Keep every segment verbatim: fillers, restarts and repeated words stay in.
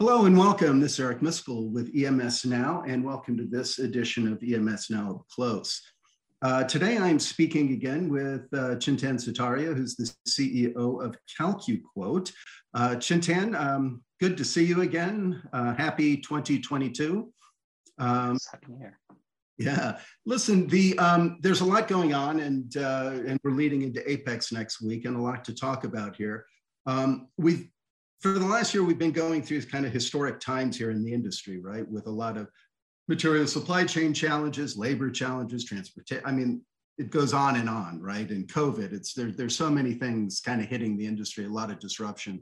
Hello and welcome. This is Eric Miskell with E M S Now, and welcome to this edition of E M S Now Up Close. Uh, today I'm speaking again with uh, Chintan Sutaria, who's the C E O of CalcuQuote. Uh, Chintan, um, good to see you again. Uh, happy twenty twenty-two. Um, Happy New Year. Yeah, listen, the um, there's a lot going on, and uh, and we're leading into Apex next week, and a lot to talk about here. Um, we've For the last year, we've been going through kind of historic times here in the industry, right? With a lot of material supply chain challenges, labor challenges, transportation. I mean, it goes on and on, right? And COVID, it's there, there's so many things kind of hitting the industry, a lot of disruption.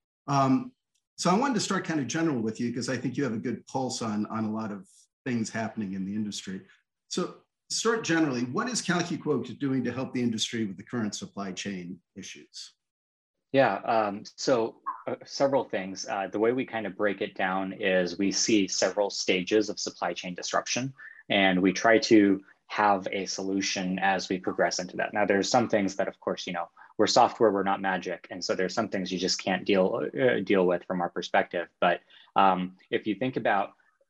Um, so I wanted to start kind of general with you because I think you have a good pulse on, on a lot of things happening in the industry. So start generally, what is CalcuQuote doing to help the industry with the current supply chain issues? Yeah, um, so uh, several things. Uh, the way we kind of break it down is we see several stages of supply chain disruption, and we try to have a solution as we progress into that. Now, there's some things that, of course, you know, we're software, we're not magic. And so there's some things you just can't deal, uh, deal with from our perspective. But um, if you think about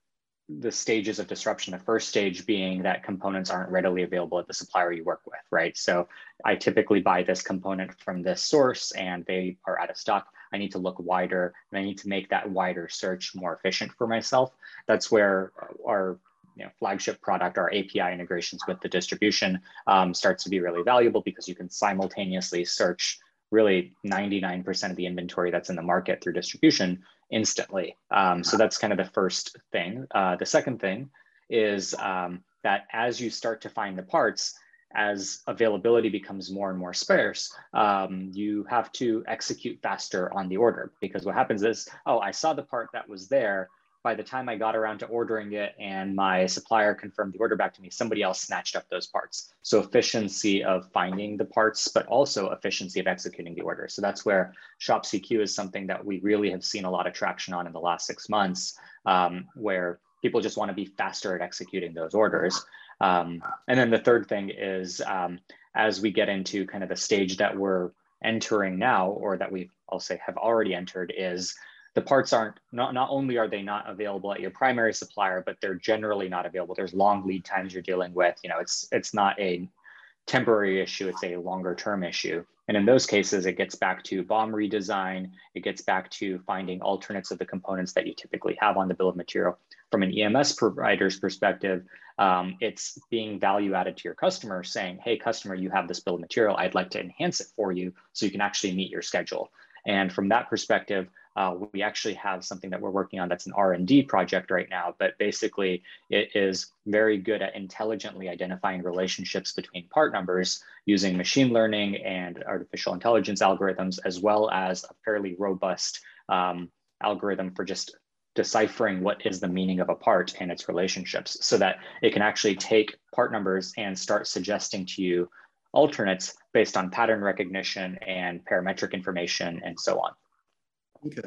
the stages of disruption, the first stage being that components aren't readily available at the supplier you work with, right? So I typically buy this component from this source and they are out of stock. I need to look wider and I need to make that wider search more efficient for myself. That's where our you know, flagship product, our A P I integrations with the distribution um, starts to be really valuable because you can simultaneously search really ninety-nine percent of the inventory that's in the market through distribution instantly. Um, so that's kind of the first thing. Uh, the second thing is um, that as you start to find the parts, as availability becomes more and more sparse, um, you have to execute faster on the order, because what happens is, oh, I saw the part that was there. By the time I got around to ordering it and my supplier confirmed the order back to me, somebody else snatched up those parts. So efficiency of finding the parts, but also efficiency of executing the order. So that's where ShopCQ is something that we really have seen a lot of traction on in the last six months, um, where people just want to be faster at executing those orders. Um, and then the third thing is, um, as we get into kind of the stage that we're entering now, or that we've, I'll say, have already entered, is the parts aren't, not, not only are they not available at your primary supplier, but they're generally not available. There's long lead times you're dealing with. You know, it's, it's not a temporary issue, it's a longer term issue. And in those cases, it gets back to B O M redesign. It gets back to finding alternates of the components that you typically have on the bill of material. From an E M S provider's perspective, um, it's being value added to your customer, saying, hey, customer, you have this bill of material. I'd like to enhance it for you so you can actually meet your schedule. And from that perspective, uh, we actually have something that we're working on that's an R and D project right now, but basically it is very good at intelligently identifying relationships between part numbers using machine learning and artificial intelligence algorithms, as well as a fairly robust um, algorithm for just deciphering what is the meaning of a part and its relationships, so that it can actually take part numbers and start suggesting to you alternates based on pattern recognition and parametric information and so on. Okay.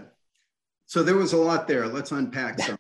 So there was a lot there. Let's unpack some.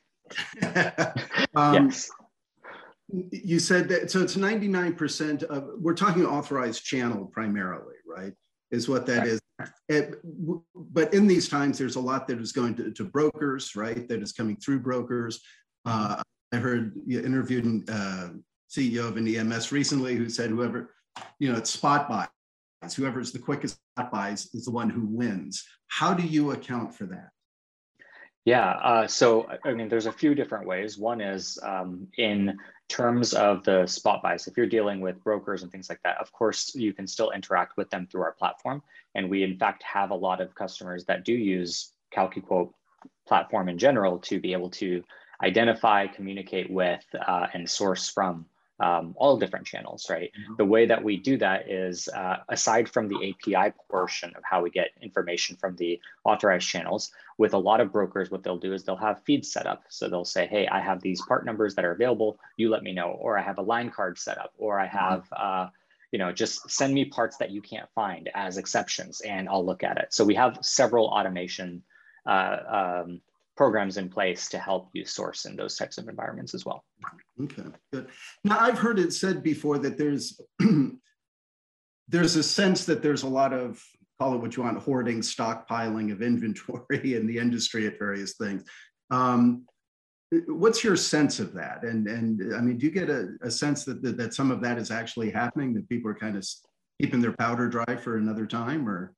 um, yes. You said that, so it's ninety-nine percent of, we're talking authorized channel primarily, right? Is what that right. is. It, but in these times, there's a lot that is going to, to brokers, right? That is coming through brokers. Uh, I heard you interviewed a uh, C E O of an E M S recently who said whoever, you know, it's spot buys. Whoever's the quickest spot buys is the one who wins. How do you account for that? Yeah, uh, so I mean, there's a few different ways. One is um, in terms of the spot buys. If you're dealing with brokers and things like that, of course, you can still interact with them through our platform. And we, in fact, have a lot of customers that do use CalcuQuote platform in general to be able to identify, communicate with, uh, and source from Um, all different channels, right? Mm-hmm. The way that we do that is, uh, aside from the A P I portion of how we get information from the authorized channels, with a lot of brokers, what they'll do is they'll have feeds set up. So they'll say, hey, I have these part numbers that are available, you let me know, or I have a line card set up, or I have, uh, you know, just send me parts that you can't find as exceptions and I'll look at it. So we have several automation uh, um, programs in place to help you source in those types of environments as well. Okay, good. Now I've heard it said before that there's there's a sense that there's a lot of, call it what you want, hoarding, stockpiling of inventory in the industry at various things. Um, what's your sense of that? And and I mean, do you get a, a sense that, that that some of that is actually happening? That people are kind of keeping their powder dry for another time, or?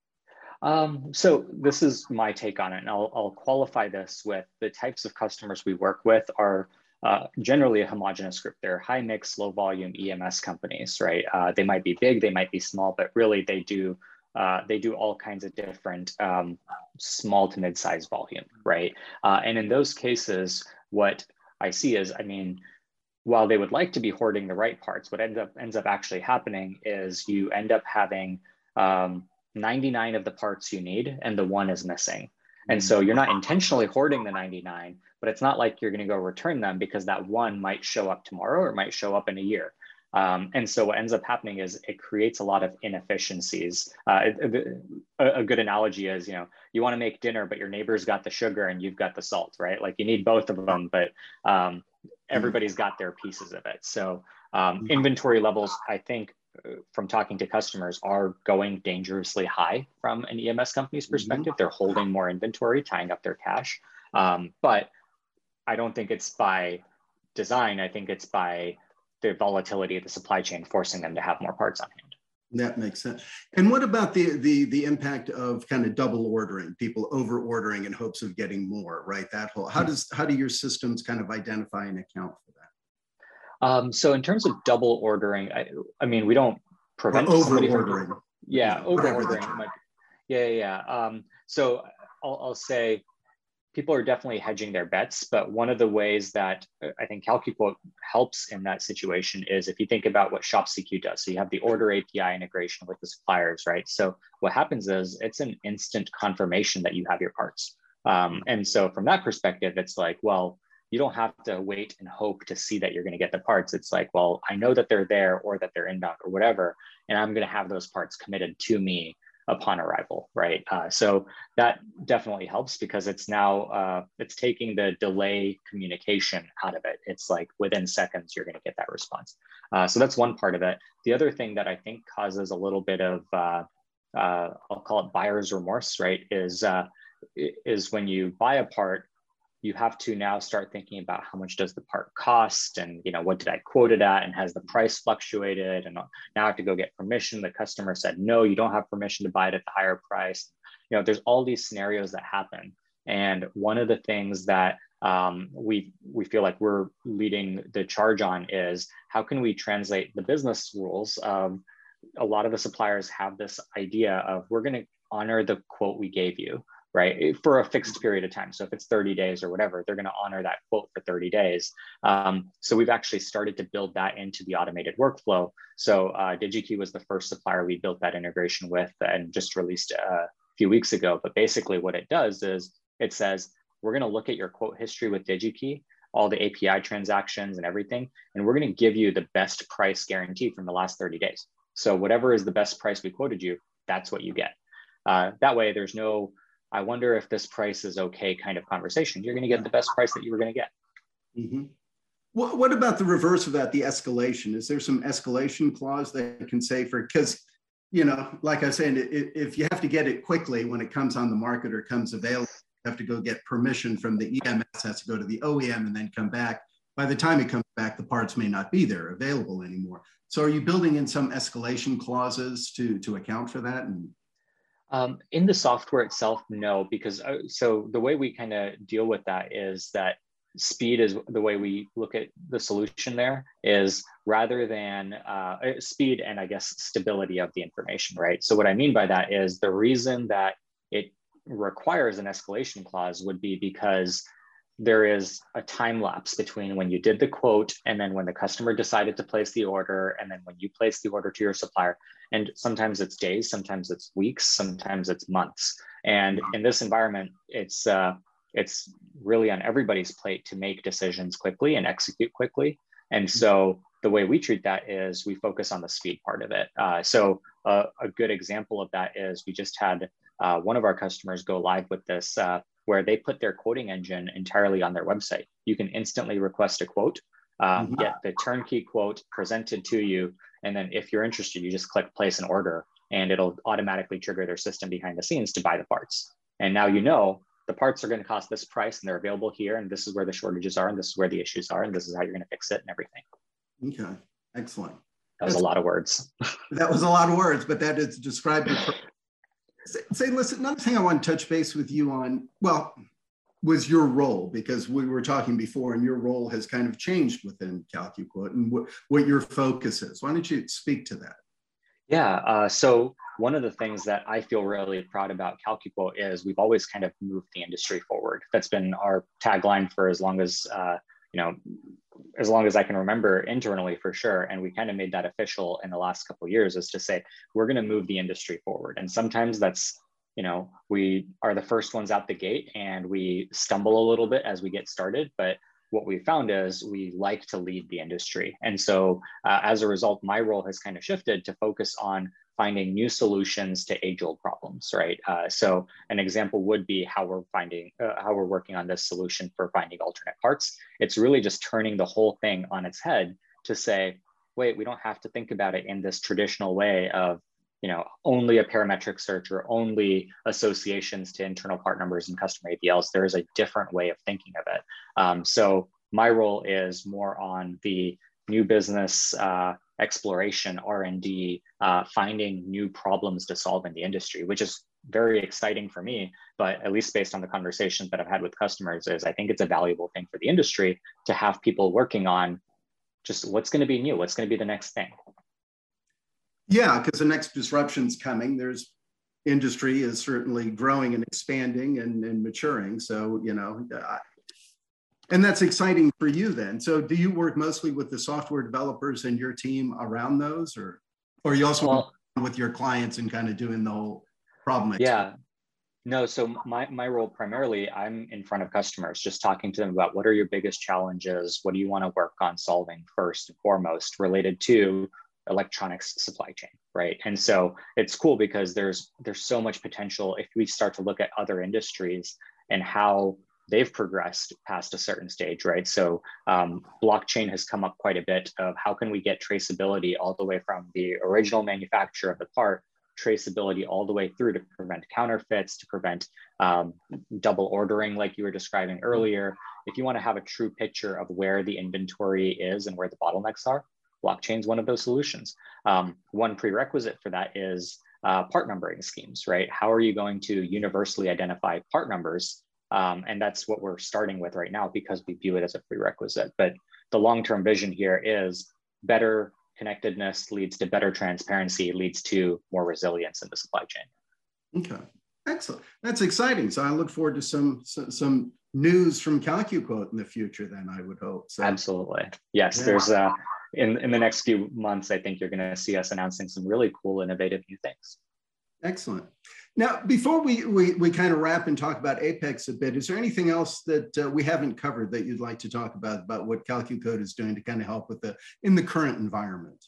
Um, so this is my take on it, and I'll, I'll qualify this with the types of customers we work with are uh, generally a homogenous group. They're high mix, low volume E M S companies, right? Uh, they might be big, they might be small, but really they do uh, they do all kinds of different um, small to mid-sized volume, right? Uh, and in those cases, what I see is, I mean, while they would like to be hoarding the right parts, what ends up ends up actually happening is you end up having um, ninety-nine of the parts you need and the one is missing. And so you're not intentionally hoarding the ninety-nine, but it's not like you're going to go return them because that one might show up tomorrow or might show up in a year. Um, and so what ends up happening is it creates a lot of inefficiencies. Uh, a, a good analogy is, you know, you want to make dinner, but your neighbor's got the sugar and you've got the salt, right? Like you need both of them, but um, everybody's got their pieces of it. So um, inventory levels, I think, from talking to customers, are going dangerously high from an E M S company's perspective. Mm-hmm. They're holding more inventory, tying up their cash. Um, but I don't think it's by design. I think it's by the volatility of the supply chain forcing them to have more parts on hand. That makes sense. And what about the the the impact of kind of double ordering, people over ordering in hopes of getting more, right? That whole, how does how do your systems kind of identify and account for that? Um, so in terms of double ordering, I, I mean, we don't prevent or over somebody ordering. from, yeah, over ordering. Yeah, yeah, yeah. Um, so I'll, I'll say people are definitely hedging their bets, but one of the ways that I think CalcuQuote helps in that situation is if you think about what ShopSeq does. So you have the order A P I integration with the suppliers, right? So what happens is it's an instant confirmation that you have your parts. Um, and so from that perspective, it's like, well, you don't have to wait and hope to see that you're going to get the parts. It's like, well, I know that they're there or that they're inbound or whatever, and I'm going to have those parts committed to me upon arrival, right? Uh, so that definitely helps because it's now, uh, it's taking the delay communication out of it. It's like within seconds, you're gonna get that response. Uh, so that's one part of it. The other thing that I think causes a little bit of, uh, uh, I'll call it buyer's remorse, right? Is, uh, is when you buy a part, you have to now start thinking about how much does the part cost and, you know, what did I quote it at and has the price fluctuated? And now I have to go get permission. The customer said, no, you don't have permission to buy it at the higher price. You know, there's all these scenarios that happen. And one of the things that um, we, we feel like we're leading the charge on is how can we translate the business rules of a lot of the suppliers have this idea of we're going to honor the quote we gave you, right, for a fixed period of time. So if it's thirty days or whatever, they're going to honor that quote for thirty days. Um, so we've actually started to build that into the automated workflow. So uh, DigiKey was the first supplier we built that integration with and just released a few weeks ago. But basically what it does is it says, we're going to look at your quote history with DigiKey, all the A P I transactions and everything, and we're going to give you the best price guarantee from the last thirty days. So whatever is the best price we quoted you, that's what you get. Uh, that way there's no, I wonder if this price is okay kind of conversation. You're going to get the best price that you were going to get. Mm-hmm. What, what about the reverse of that, the escalation? Is there some escalation clause that can say for, because, you know, like I was saying, if you have to get it quickly when it comes on the market or comes available, you have to go get permission from the E M S, has to go to the O E M and then come back. By the time it comes back, the parts may not be there available anymore. So are you building in some escalation clauses to, to account for that? And Um, in the software itself, no, because uh, so the way we kind of deal with that is that speed is the way we look at the solution there is rather than uh, speed and I guess stability of the information, right? So what I mean by that is the reason that it requires an escalation clause would be because there is a time lapse between when you did the quote and then when the customer decided to place the order and then when you place the order to your supplier. And sometimes it's days, sometimes it's weeks, sometimes it's months. And in this environment, it's uh, it's really on everybody's plate to make decisions quickly and execute quickly. And so the way we treat that is we focus on the speed part of it. Uh, so uh, a good example of that is we just had uh, one of our customers go live with this uh, where they put their quoting engine entirely on their website. You can instantly request a quote, um, mm-hmm. get the turnkey quote presented to you. And then if you're interested, you just click place an order and it'll automatically trigger their system behind the scenes to buy the parts. And now you know the parts are going to cost this price and they're available here, and this is where the shortages are, and this is where the issues are, and this is how you're going to fix it and everything. Okay, excellent. That was That's, a lot of words. That was a lot of words, but that is described. say, say, listen, another thing I want to touch base with you on, well, was your role, because we were talking before and your role has kind of changed within CalcuQuote and what, what your focus is. Why don't you speak to that? Yeah, uh, so one of the things that I feel really proud about CalcuQuote is we've always kind of moved the industry forward. That's been our tagline for as long as, uh, you know, as long as I can remember internally, for sure. And we kind of made that official in the last couple of years, is to say, we're going to move the industry forward. And sometimes that's, you know, we are the first ones out the gate and we stumble a little bit as we get started. But what we found is we like to lead the industry. And so uh, as a result, my role has kind of shifted to focus on finding new solutions to age-old problems, right? Uh, so an example would be how we're finding, uh, how we're working on this solution for finding alternate parts. It's really just turning the whole thing on its head to say, wait, we don't have to think about it in this traditional way of, you know, only a parametric search or only associations to internal part numbers and customer A P Ls. There is a different way of thinking of it. Um, so my role is more on the new business uh, exploration, R and D, uh, finding new problems to solve in the industry, which is very exciting for me. But at least based on the conversations that I've had with customers, is I think it's a valuable thing for the industry to have people working on just what's going to be new, what's going to be the next thing. Yeah, because the next disruption's coming. There's industry is certainly growing and expanding and, and maturing. So, you know, I, and that's exciting for you then. So do you work mostly with the software developers and your team around those, or, or you also well, work with your clients and kind of doing the whole problem? Yeah, no, so my, my role primarily, I'm in front of customers, just talking to them about what are your biggest challenges? What do you want to work on solving first and foremost related to electronics supply chain, right? And so it's cool because there's there's so much potential if we start to look at other industries and how they've progressed past a certain stage, right? So um, blockchain has come up quite a bit of how can we get traceability all the way from the original manufacturer of the part, traceability all the way through to prevent counterfeits, to prevent um, double ordering like you were describing earlier. If you want to have a true picture of where the inventory is and where the bottlenecks are, blockchain is one of those solutions. Um, one prerequisite for that is uh, part numbering schemes, right? How are you going to universally identify part numbers? Um, and that's what we're starting with right now because we view it as a prerequisite. But the long-term vision here is better connectedness leads to better transparency, leads to more resilience in the supply chain. Okay, excellent. That's exciting. So I look forward to some some, some news from CalcuQuote in the future then, I would hope. So. Absolutely. Yes, yeah. there's uh, in, in the next few months, I think you're going to see us announcing some really cool, innovative new things. Excellent. Now, before we, we, we kind of wrap and talk about Apex a bit, is there anything else that uh, we haven't covered that you'd like to talk about, about what CalcuQuote is doing to kind of help with the, in the current environment?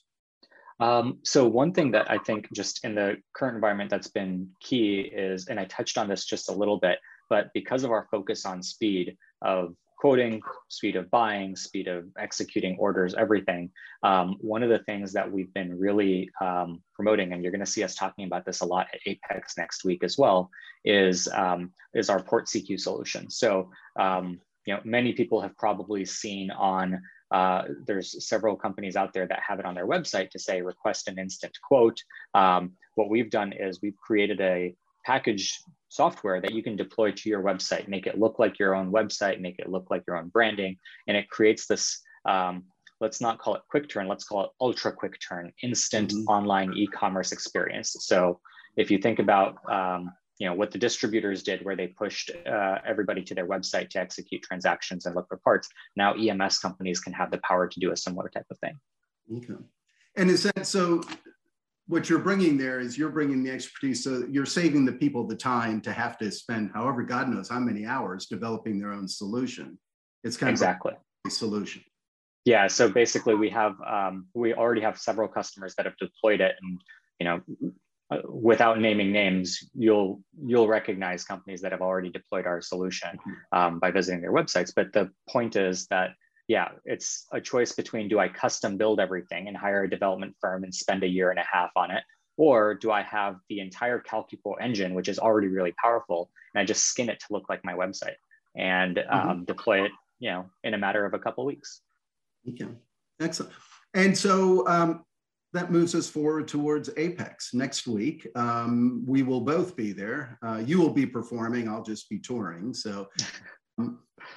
Um, so one thing that I think just in the current environment that's been key is, and I touched on this just a little bit, but because of our focus on speed of quoting, speed of buying, speed of executing orders, everything. Um, one of the things that we've been really um, promoting, and you're going to see us talking about this a lot at Apex next week as well, is, um, is our Port C Q solution. So, um, you know, many people have probably seen on, uh, there's several companies out there that have it on their website to say, request an instant quote. Um, what we've done is we've created a package software that you can deploy to your website, make it look like your own website, make it look like your own branding. And it creates this, um, let's not call it quick turn, let's call it ultra quick turn, instant mm-hmm. online e-commerce experience. So if you think about, um, you know, what the distributors did where they pushed uh, everybody to their website to execute transactions and look for parts, now E M S companies can have the power to do a similar type of thing. Okay. And is that so? What you're bringing there is you're bringing the expertise, so you're saving the people the time to have to spend however God knows how many hours developing their own solution. It's kind exactly. of a solution. Yeah, so basically we have, um, we already have several customers that have deployed it, and, you know, without naming names, you'll, you'll recognize companies that have already deployed our solution um, by visiting their websites. But the point is that yeah, it's a choice between, do I custom build everything and hire a development firm and spend a year and a half on it? Or do I have the entire CalcuQuote engine, which is already really powerful, and I just skin it to look like my website and um, mm-hmm. deploy it, you know, in a matter of a couple of weeks? Okay, excellent. And so um, that moves us forward towards Apex next week. Um, we will both be there. Uh, you will be performing. I'll just be touring. So. Um,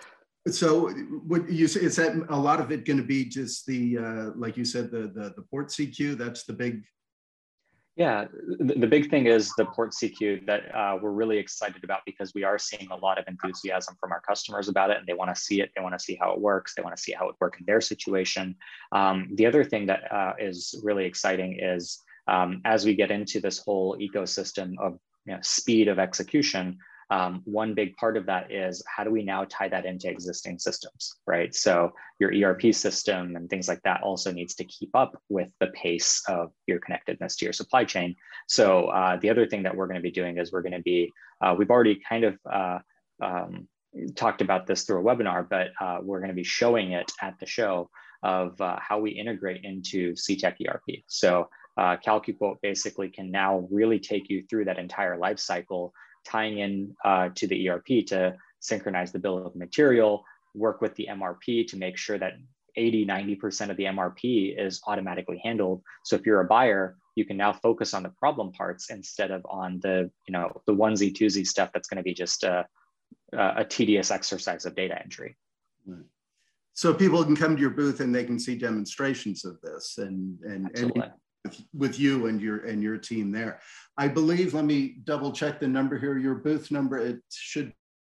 So what you say, is that a lot of it going to be just the, uh, like you said, the, the, the port C Q, that's the big. Yeah, the, the big thing is the port C Q that uh, we're really excited about, because we are seeing a lot of enthusiasm from our customers about it, and they want to see it. They want to see how it works. They want to see how it works in their situation. Um, the other thing that uh, is really exciting is um, as we get into this whole ecosystem of, you know, speed of execution, Um, one big part of that is how do we now tie that into existing systems, right? So your E R P system and things like that also needs to keep up with the pace of your connectedness to your supply chain. So uh, the other thing that we're going to be doing is we're going to be, uh, we've already kind of uh, um, talked about this through a webinar, but uh, we're going to be showing it at the show of uh, how we integrate into C TEC E R P. So uh, CalcuQuote basically can now really take you through that entire life cycle, tying in uh, to the E R P to synchronize the bill of material, work with the M R P to make sure that eighty, ninety percent of the M R P is automatically handled. So if you're a buyer, you can now focus on the problem parts instead of on the, you know, the onesie twosie stuff that's going to be just a, a tedious exercise of data entry. Right. So people can come to your booth and they can see demonstrations of this and, and, Absolutely. and with you and your and your team there. I believe, let me double check the number here, your booth number, it should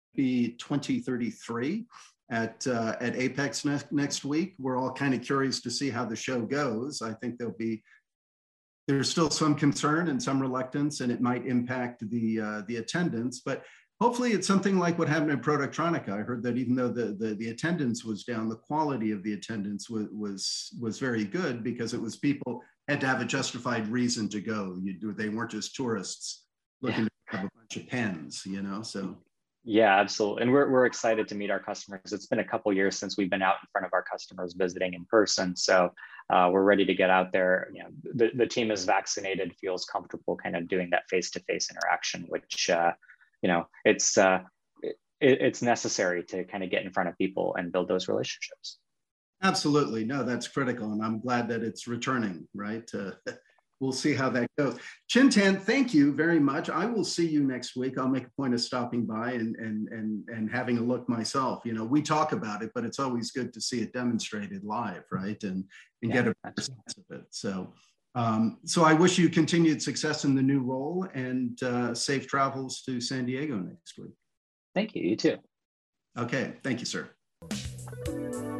be twenty thirty-three at uh, at Apex next, next week. We're all kind of curious to see how the show goes. I think there'll be, there's still some concern and some reluctance, and it might impact the uh, the attendance, but hopefully it's something like what happened in Productronica. I heard that even though the, the, the attendance was down, the quality of the attendance was, was, was very good, because it was people had to have a justified reason to go. You, they weren't just tourists looking yeah. to have a bunch of pens, you know, so. Yeah, absolutely. And we're, we're excited to meet our customers. It's been a couple of years since we've been out in front of our customers visiting in person. So uh, we're ready to get out there. You know, the, the team is vaccinated, feels comfortable kind of doing that face-to-face interaction, which, uh, you know, it's, uh, it, it's necessary to kind of get in front of people and build those relationships. Absolutely. No, that's critical. And I'm glad that it's returning, right? Uh, we'll see how that goes. Chintan, thank you very much. I will see you next week. I'll make a point of stopping by and, and, and, and having a look myself. You know, we talk about it, but it's always good to see it demonstrated live, right? And, and yeah, get a sense of it. So, um, so I wish you continued success in the new role, and uh, safe travels to San Diego next week. Thank you. You too. Okay. Thank you, sir.